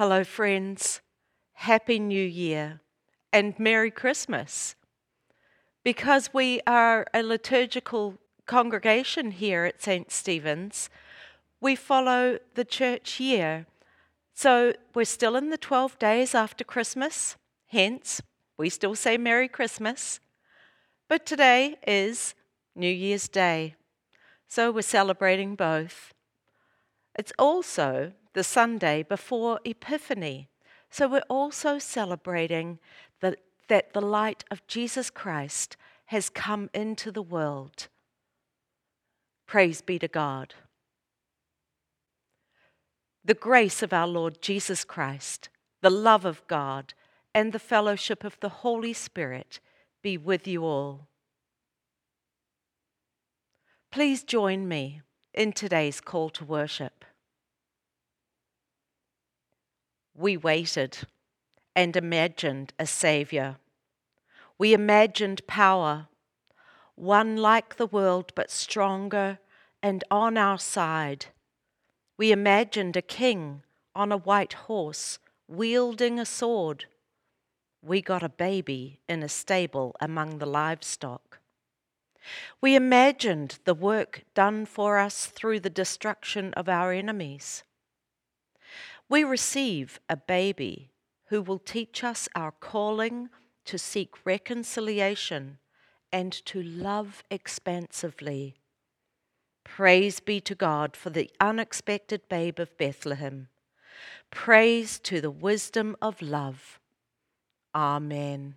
Hello, friends. Happy New Year and Merry Christmas. Because we are a liturgical congregation here at St. Stephen's, we follow the church year. So we're still in the 12 days after Christmas, hence, we still say Merry Christmas. But today is New Year's Day, so we're celebrating both. It's also the Sunday before Epiphany, so we're also celebrating that the light of Jesus Christ has come into the world. Praise be to God. The grace of our Lord Jesus Christ, the love of God, and the fellowship of the Holy Spirit be with you all. Please join me in today's call to worship. We waited and imagined a Saviour. We imagined power, one like the world but stronger and on our side. We imagined a king on a white horse wielding a sword. We got a baby in a stable among the livestock. We imagined the work done for us through the destruction of our enemies. We receive a baby who will teach us our calling to seek reconciliation and to love expansively. Praise be to God for the unexpected babe of Bethlehem. Praise to the wisdom of love. Amen.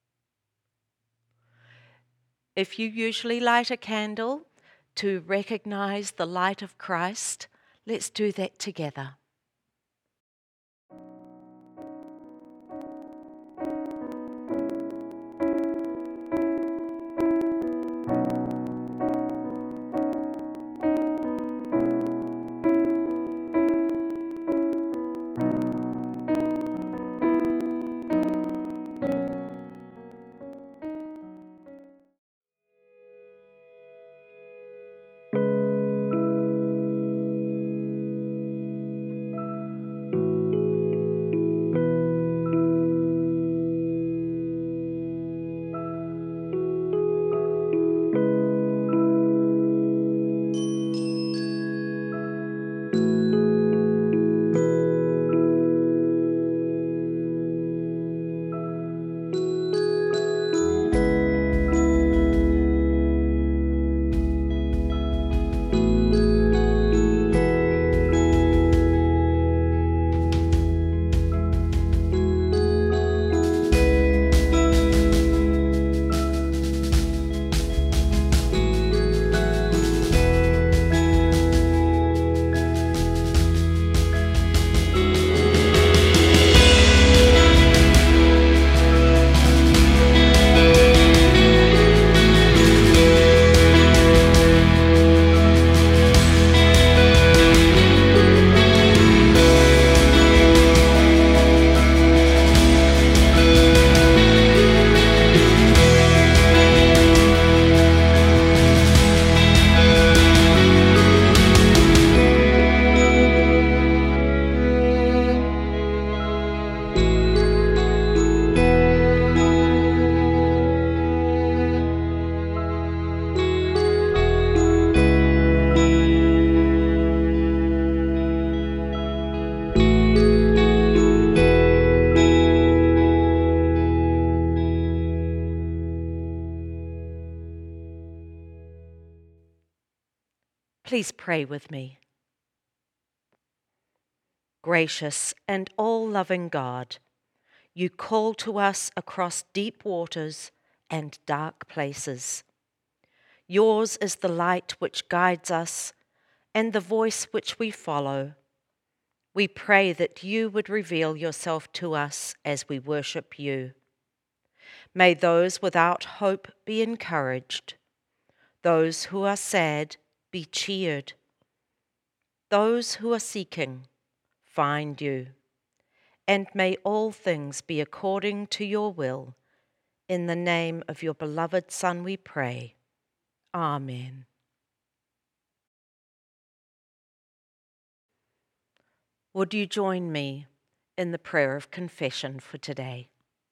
If you usually light a candle to recognize the light of Christ, let's do that together. Please pray with me. Gracious and all-loving God, you call to us across deep waters and dark places. Yours is the light which guides us and the voice which we follow. We pray that you would reveal yourself to us as we worship you. May those without hope be encouraged, those who are sad be cheered, those who are seeking find you, and may all things be according to your will. In the name of your beloved Son we pray. Amen. Would you join me in the prayer of confession for today.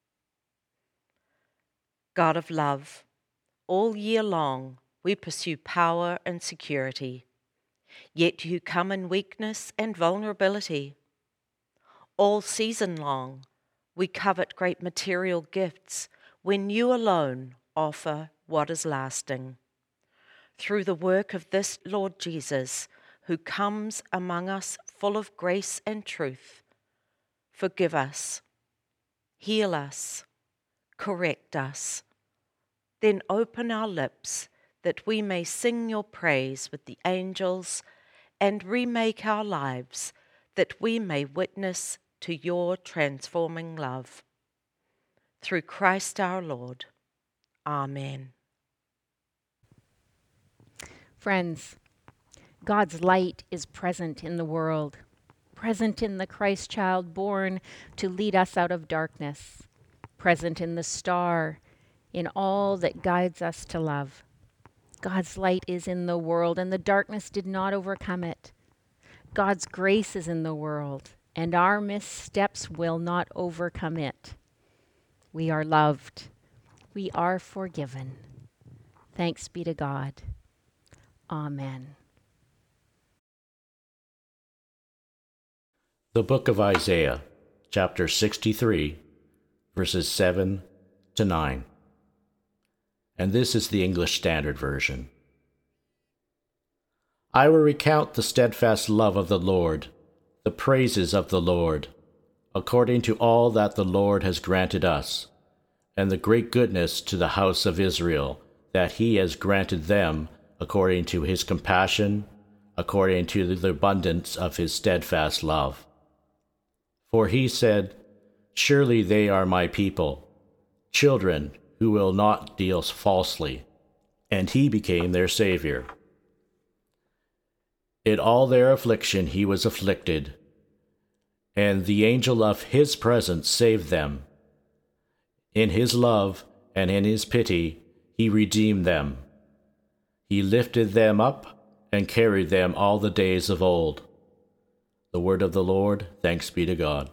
God of love, all year long we pursue power and security, yet you come in weakness and vulnerability. All season long we covet great material gifts when you alone offer what is lasting. Through the work of this Lord Jesus, who comes among us full of grace and truth, forgive us, heal us, correct us, then open our lips that we may sing your praise with the angels and remake our lives that we may witness to your transforming love. Through Christ our Lord. Amen. Friends, God's light is present in the world, present in the Christ child born to lead us out of darkness, present in the star, in all that guides us to love. God's light is in the world, and the darkness did not overcome it. God's grace is in the world, and our missteps will not overcome it. We are loved. We are forgiven. Thanks be to God. Amen. The book of Isaiah, chapter 63, verses 7 to 9. And this is the English Standard Version. I will recount the steadfast love of the Lord, the praises of the Lord, according to all that the Lord has granted us, and the great goodness to the house of Israel, that he has granted them according to his compassion, according to the abundance of his steadfast love. For he said, surely they are my people, children who will not deal falsely, and he became their Savior. In all their affliction he was afflicted, and the angel of his presence saved them. In his love and in his pity he redeemed them. He lifted them up and carried them all the days of old. The word of the Lord, thanks be to God.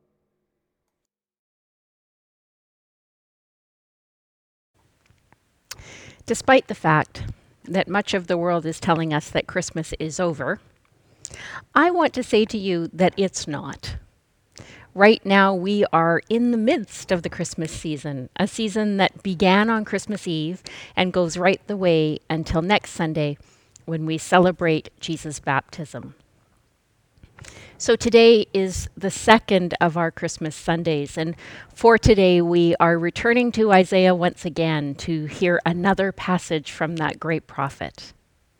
Despite the fact that much of the world is telling us that Christmas is over, I want to say to you that it's not. Right now, we are in the midst of the Christmas season, a season that began on Christmas Eve and goes right the way until next Sunday when we celebrate Jesus' baptism. So today is the second of our Christmas Sundays, and for today we are returning to Isaiah once again to hear another passage from that great prophet.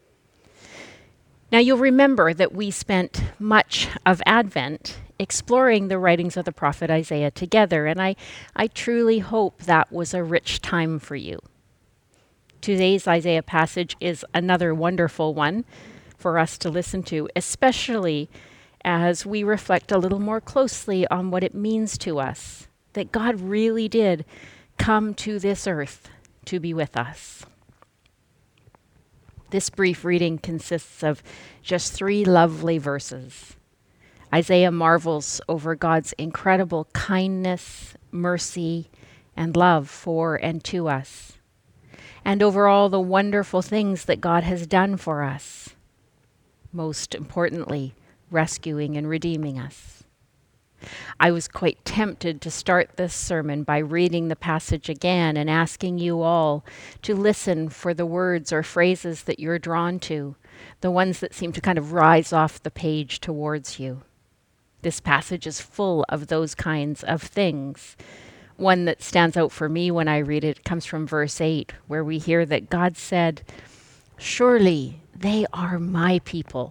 Now you'll remember that we spent much of Advent exploring the writings of the prophet Isaiah together, and I truly hope that was a rich time for you. Today's Isaiah passage is another wonderful one for us to listen to, especially as we reflect a little more closely on what it means to us, that God really did come to this earth to be with us. This brief reading consists of just 3 lovely verses. Isaiah marvels over God's incredible kindness, mercy, and love for and to us, and over all the wonderful things that God has done for us, most importantly, rescuing and redeeming us. I was quite tempted to start this sermon by reading the passage again and asking you all to listen for the words or phrases that you're drawn to, the ones that seem to kind of rise off the page towards you. This passage is full of those kinds of things. One that stands out for me when I read it comes from verse 8, where we hear that God said, surely they are my people.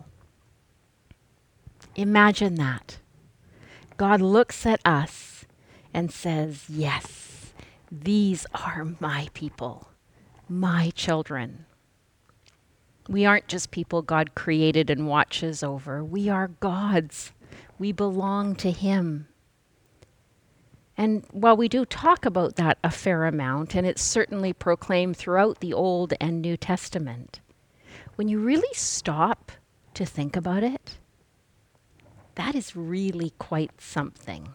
Imagine that. God looks at us and says, yes, these are my people, my children. We aren't just people God created and watches over. We are God's. We belong to Him. And while we do talk about that a fair amount, and it's certainly proclaimed throughout the Old and New Testament, when you really stop to think about it, that is really quite something.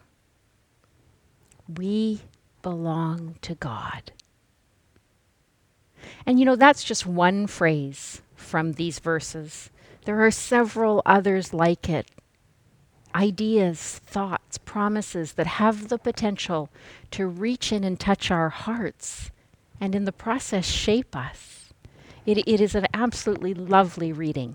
We belong to God. And that's just one phrase from these verses. There are several others like it. Ideas, thoughts, promises that have the potential to reach in and touch our hearts and in the process shape us. It is an absolutely lovely reading.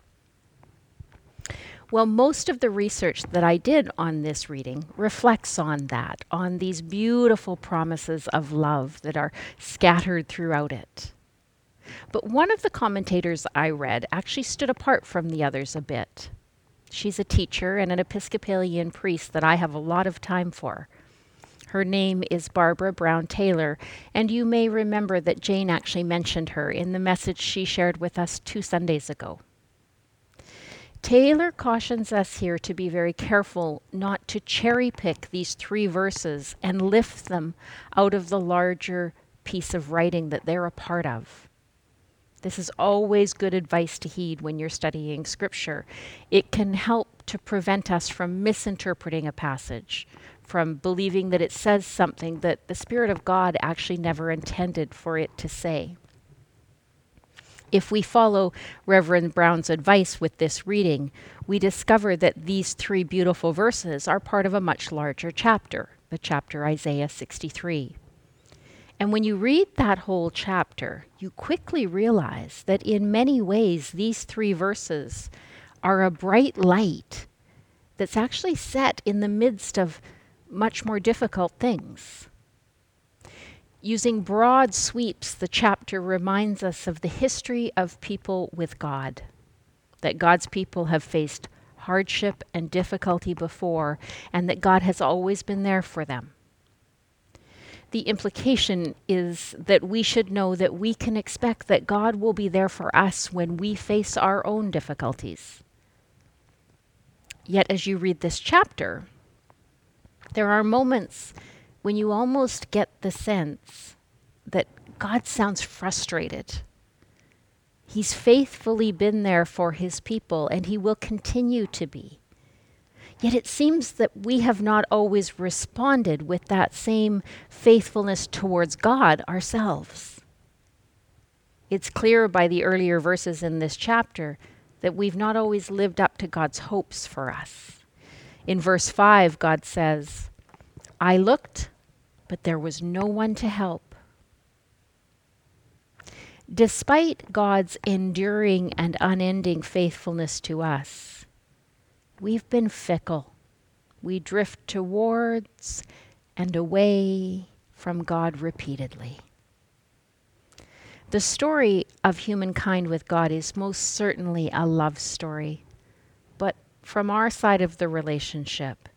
Well, most of the research that I did on this reading reflects on that, on these beautiful promises of love that are scattered throughout it. But one of the commentators I read actually stood apart from the others a bit. She's a teacher and an Episcopalian priest that I have a lot of time for. Her name is Barbara Brown Taylor, and you may remember that Jane actually mentioned her in the message she shared with us 2 Sundays ago. Taylor cautions us here to be very careful not to cherry pick these 3 verses and lift them out of the larger piece of writing that they're a part of. This is always good advice to heed when you're studying Scripture. It can help to prevent us from misinterpreting a passage, from believing that it says something that the Spirit of God actually never intended for it to say. If we follow Reverend Brown's advice with this reading, we discover that these 3 beautiful verses are part of a much larger chapter, the chapter Isaiah 63. And when you read that whole chapter, you quickly realize that in many ways these 3 verses are a bright light that's actually set in the midst of much more difficult things. Using broad sweeps, the chapter reminds us of the history of people with God, that God's people have faced hardship and difficulty before, and that God has always been there for them. The implication is that we should know that we can expect that God will be there for us when we face our own difficulties. Yet as you read this chapter, there are moments when you almost get the sense that God sounds frustrated. He's faithfully been there for his people, and he will continue to be. Yet it seems that we have not always responded with that same faithfulness towards God ourselves. It's clear by the earlier verses in this chapter that we've not always lived up to God's hopes for us. In verse 5, God says, "I looked, but there was no one to help." Despite God's enduring and unending faithfulness to us, we've been fickle. We drift towards and away from God repeatedly. The story of humankind with God is most certainly a love story, but from our side of the relationship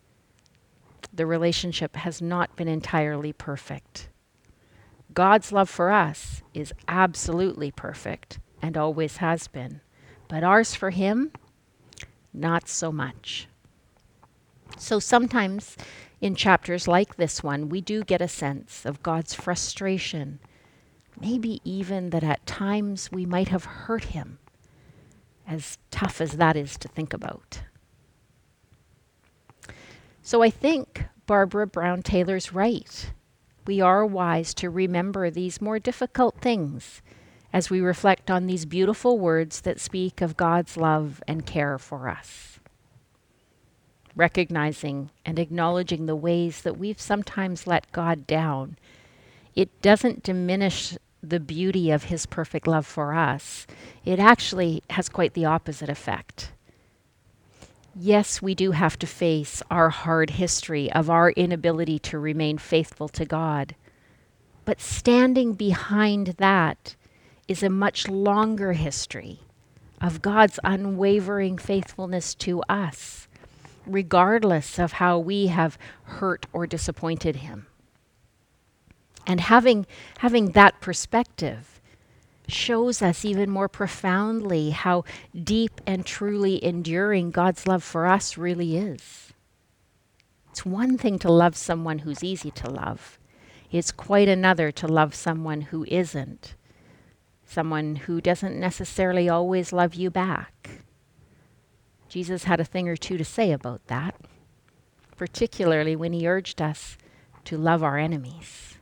has not been entirely perfect. God's love for us is absolutely perfect and always has been, but ours for him, not so much. So sometimes in chapters like this one, we do get a sense of God's frustration, maybe even that at times we might have hurt him, as tough as that is to think about. So I think Barbara Brown Taylor's right. We are wise to remember these more difficult things as we reflect on these beautiful words that speak of God's love and care for us. Recognizing and acknowledging the ways that we've sometimes let God down, it doesn't diminish the beauty of his perfect love for us. It actually has quite the opposite effect. Yes, we do have to face our hard history of our inability to remain faithful to God. But standing behind that is a much longer history of God's unwavering faithfulness to us, regardless of how we have hurt or disappointed him. And having that perspective shows us even more profoundly how deep and truly enduring God's love for us really is. It's one thing to love someone who's easy to love. It's quite another to love someone who isn't, someone who doesn't necessarily always love you back. Jesus had a thing or two to say about that, particularly when he urged us to love our enemies.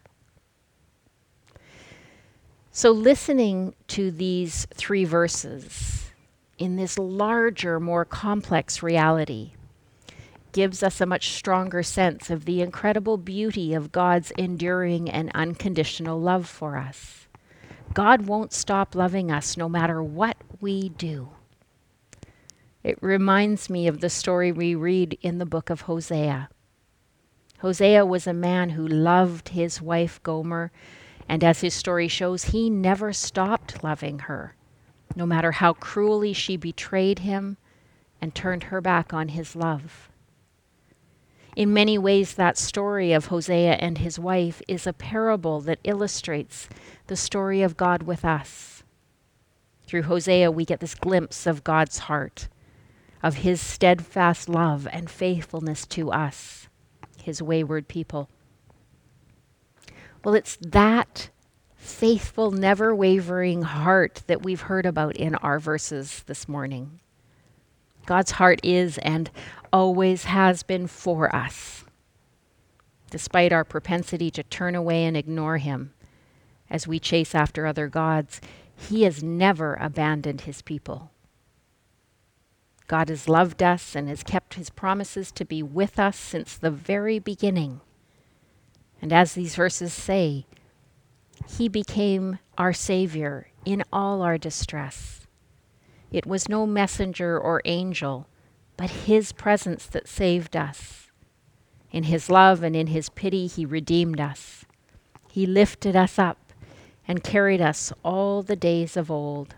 So listening to these 3 verses in this larger, more complex reality gives us a much stronger sense of the incredible beauty of God's enduring and unconditional love for us. God won't stop loving us no matter what we do. It reminds me of the story we read in the book of Hosea. Hosea was a man who loved his wife Gomer, and as his story shows, he never stopped loving her, no matter how cruelly she betrayed him and turned her back on his love. In many ways, that story of Hosea and his wife is a parable that illustrates the story of God with us. Through Hosea, we get this glimpse of God's heart, of his steadfast love and faithfulness to us, his wayward people. Well, it's that faithful, never wavering heart that we've heard about in our verses this morning. God's heart is and always has been for us, despite our propensity to turn away and ignore him as we chase after other gods. He has never abandoned his people. God has loved us and has kept his promises to be with us since the very beginning. And as these verses say, he became our Savior in all our distress. It was no messenger or angel, but his presence that saved us. In his love and in his pity, he redeemed us. He lifted us up and carried us all the days of old.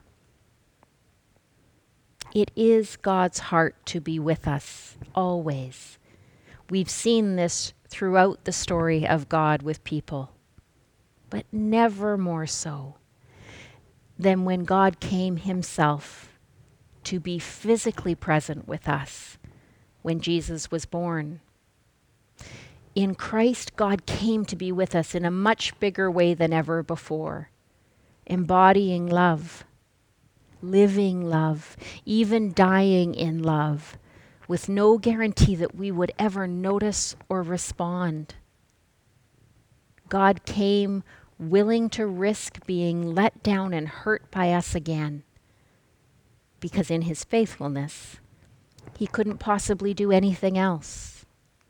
It is God's heart to be with us always. We've seen this throughout the story of God with people, but never more so than when God came himself to be physically present with us when Jesus was born. In Christ, God came to be with us in a much bigger way than ever before, embodying love, living love, even dying in love, with no guarantee that we would ever notice or respond. God came willing to risk being let down and hurt by us again, because in his faithfulness, he couldn't possibly do anything else.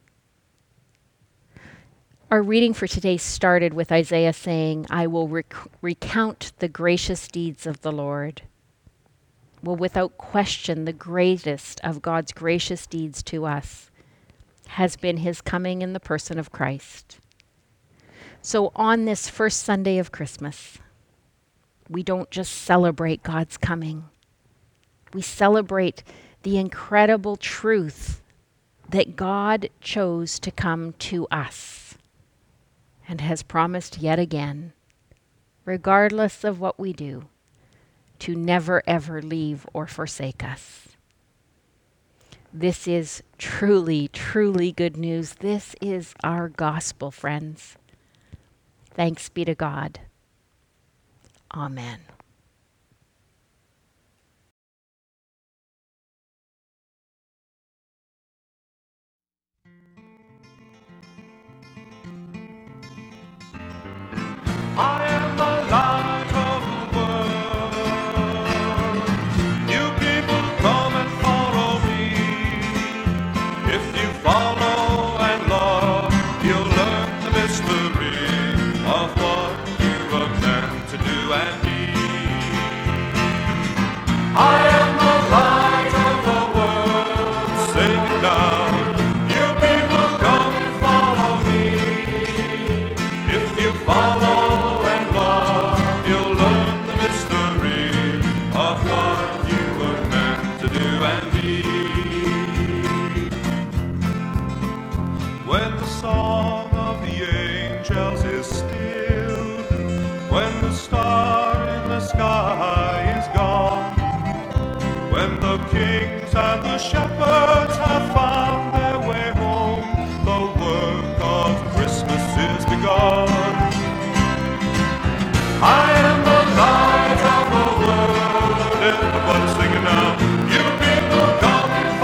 Our reading for today started with Isaiah saying, "I will recount the gracious deeds of the Lord." Well, without question, the greatest of God's gracious deeds to us has been his coming in the person of Christ. So on this first Sunday of Christmas, we don't just celebrate God's coming. We celebrate the incredible truth that God chose to come to us and has promised yet again, regardless of what we do, to never ever leave or forsake us. This is truly, truly good news. This is our gospel, friends. Thanks be to God. Amen. I am the light of the world. You people come and follow me. If you follow and love, you'll learn the mystery of what you were meant to do and be. I am the light of the world. Sing it now. You people come and follow me. If you follow when the song of the angels is still, when the star in the sky is gone, when the kings and the shepherds have found their way home, the work of Christmas is begun. I am the light of the world. Everybody sing it now. You people come and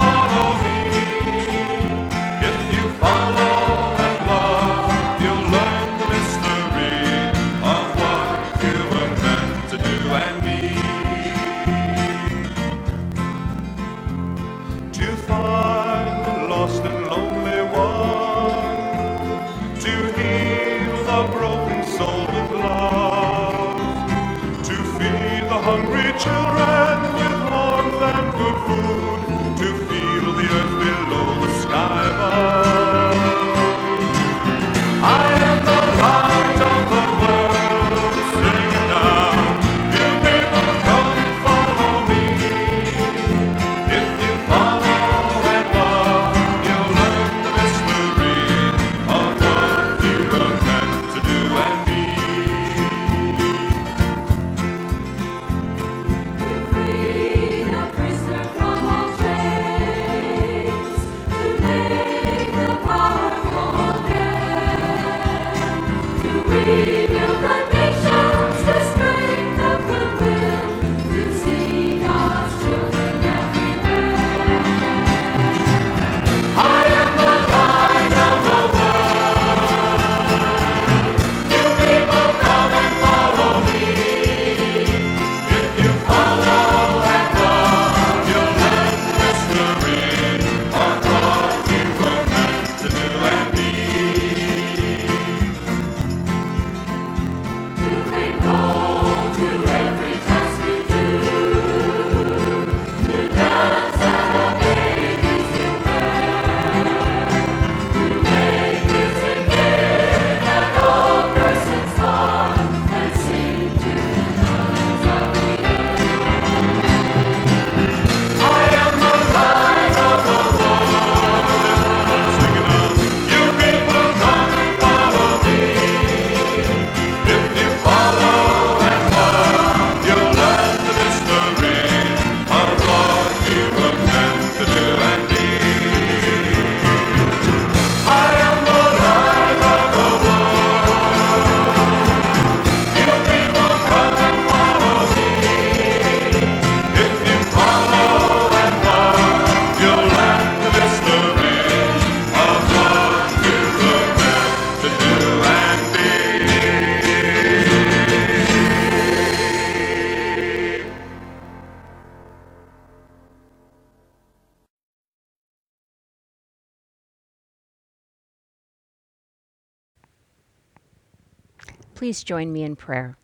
Please join me in prayer.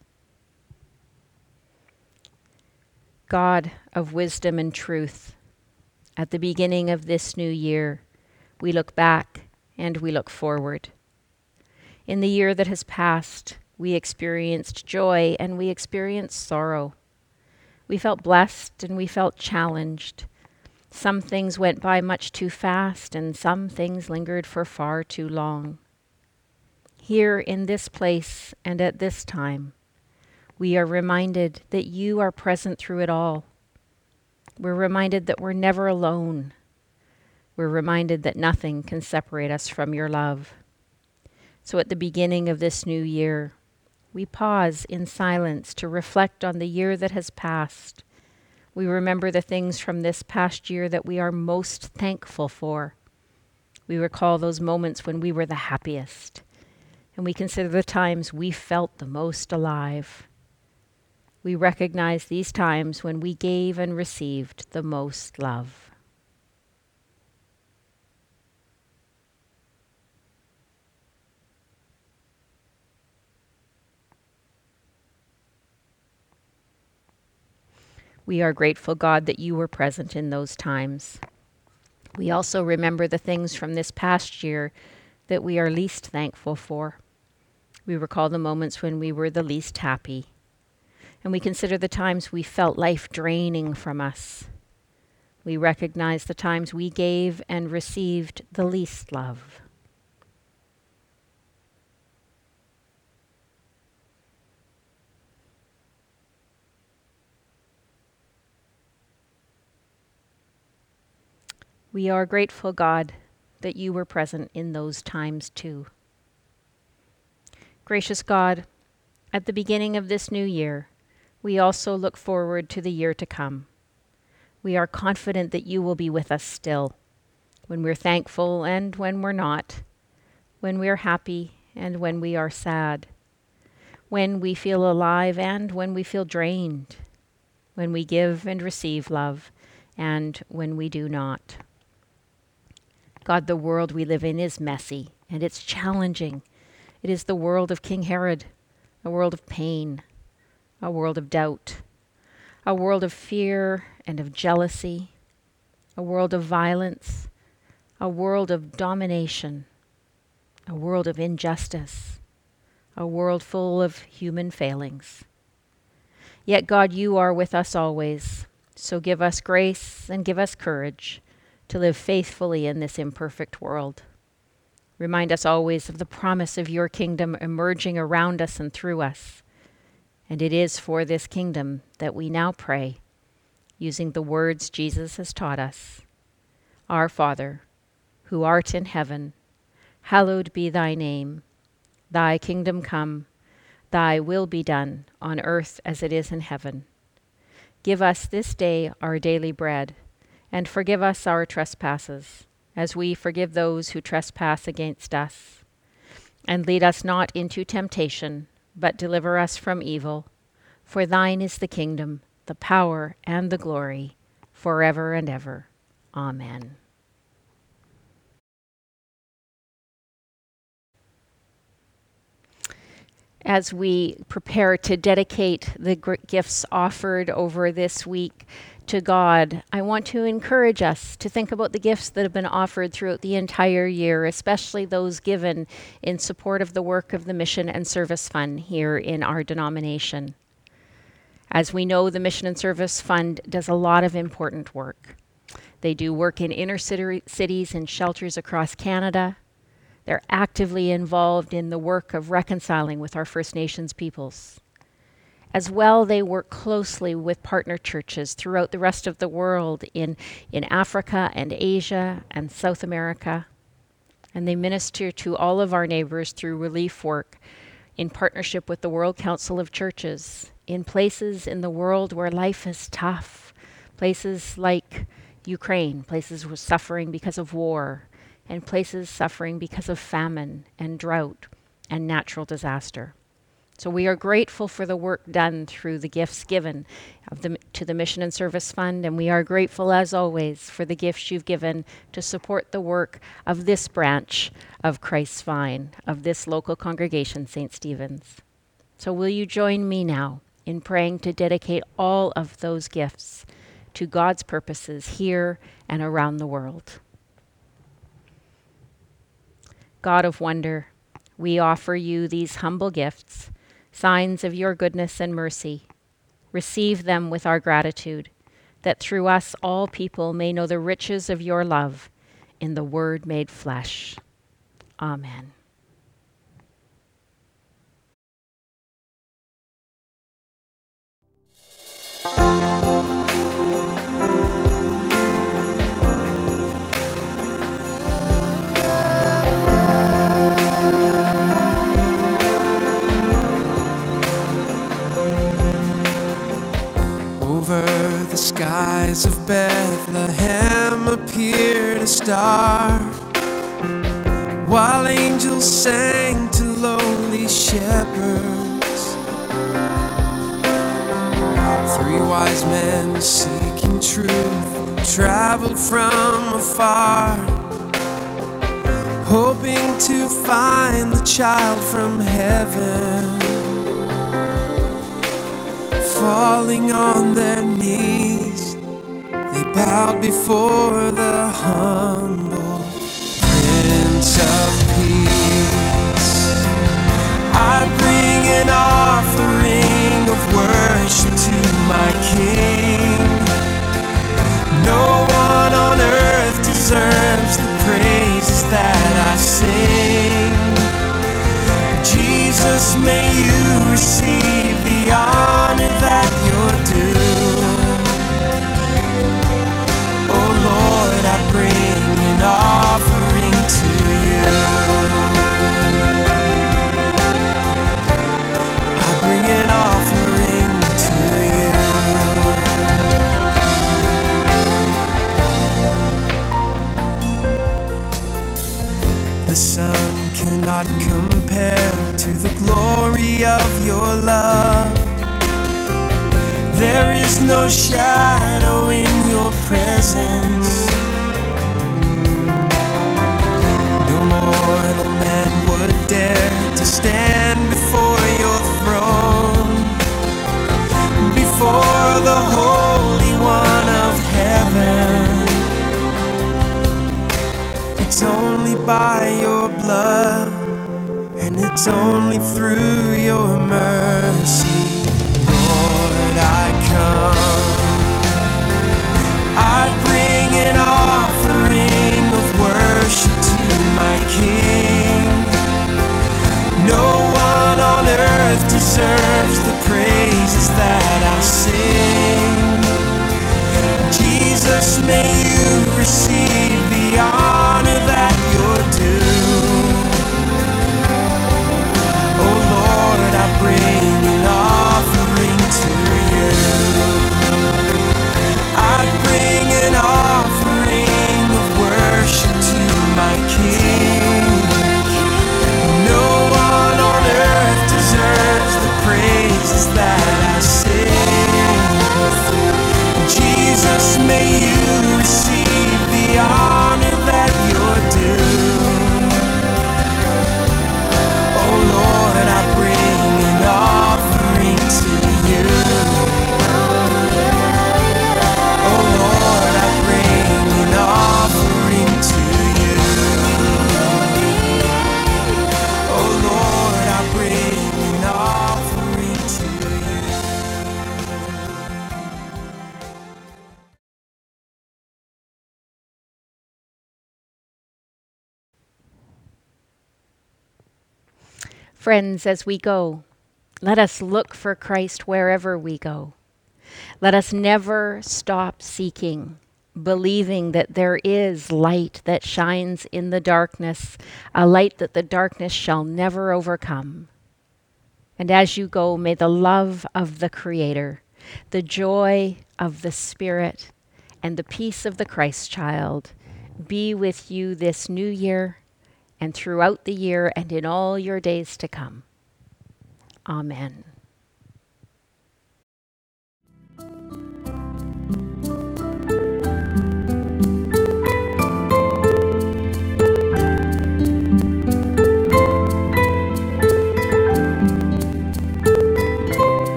God of wisdom and truth, at the beginning of this new year, we look back and we look forward. In the year that has passed, we experienced joy and we experienced sorrow. We felt blessed and we felt challenged. Some things went by much too fast and some things lingered for far too long. Here in this place and at this time, we are reminded that you are present through it all. We're reminded that we're never alone. We're reminded that nothing can separate us from your love. So at the beginning of this new year, we pause in silence to reflect on the year that has passed. We remember the things from this past year that we are most thankful for. We recall those moments when we were the happiest, and we consider the times we felt the most alive. We recognize these times when we gave and received the most love. We are grateful, God, that you were present in those times. We also remember the things from this past year that we are least thankful for. We recall the moments when we were the least happy. And we consider the times we felt life draining from us. We recognize the times we gave and received the least love. We are grateful, God, that you were present in those times too. Gracious God, at the beginning of this new year, we also look forward to the year to come. We are confident that you will be with us still, when we're thankful and when we're not, when we're happy and when we are sad, when we feel alive and when we feel drained, when we give and receive love and when we do not. God, the world we live in is messy and it's challenging. It is the world of King Herod, a world of pain, a world of doubt, a world of fear and of jealousy, a world of violence, a world of domination, a world of injustice, a world full of human failings. Yet, God, you are with us always, so give us grace and give us courage to live faithfully in this imperfect world. Remind us always of the promise of your kingdom emerging around us and through us. And it is for this kingdom that we now pray, using the words Jesus has taught us. Our Father, who art in heaven, hallowed be thy name. Thy kingdom come, thy will be done on earth as it is in heaven. Give us this day our daily bread, and forgive us our trespasses, as we forgive those who trespass against us. And lead us not into temptation, but deliver us from evil. For thine is the kingdom, the power, and the glory, forever and ever. Amen. As we prepare to dedicate the gifts offered over this week to God, I want to encourage us to think about the gifts that have been offered throughout the entire year, especially those given in support of the work of the Mission and Service Fund here in our denomination. As we know, the Mission and Service Fund does a lot of important work. They do work in inner cities and shelters across Canada. They're actively involved in the work of reconciling with our First Nations peoples. As well, they work closely with partner churches throughout the rest of the world in Africa and Asia and South America. And they minister to all of our neighbors through relief work in partnership with the World Council of Churches in places in the world where life is tough, places like Ukraine, places with suffering because of war, and places suffering because of famine and drought and natural disaster. So we are grateful for the work done through the gifts given to the Mission and Service Fund, and we are grateful, as always, for the gifts you've given to support the work of this branch of Christ's Vine, of this local congregation, St. Stephen's. So will you join me now in praying to dedicate all of those gifts to God's purposes here and around the world? God of wonder, we offer you these humble gifts, signs of your goodness and mercy. Receive them with our gratitude, that through us all people may know the riches of your love in the Word made flesh. Amen. Over the skies of Bethlehem appeared a star, while angels sang to lowly shepherds. 3 wise men seeking truth traveled from afar, hoping to find the child from heaven. Falling on their knees, they bowed before the humble Prince of Peace. I bring an offering of worship to my King. No one on earth deserves the praises that I sing. Jesus, may you receive the honor that you're due. Oh Lord, I bring an offering to you. I bring an offering to you. The sun cannot compare to the glory of your love. There is no shadow in your presence. No mortal man would dare to stand before your throne, before the Holy One of heaven. It's only by your blood, and it's only through your mercy. Lord, I come. I bring an offering of worship to my King. No one on earth deserves the praises that I sing. Jesus, may you receive the honor that you're due. Oh Lord, I bring an offering to you. I bring an offering of worship to my King. No one on earth deserves the praises that I sing. Jesus, may you receive the honor that you're due. Oh Lord, I bring an offering to you. Oh Lord, I bring an offering to you. Oh Lord, I bring an offering to you. Friends, as we go, let us look for Christ wherever we go. Let us never stop seeking, believing that there is light that shines in the darkness, a light that the darkness shall never overcome. And as you go, may the love of the Creator, the joy of the Spirit, and the peace of the Christ child be with you this new year and throughout the year and in all your days to come. Amen.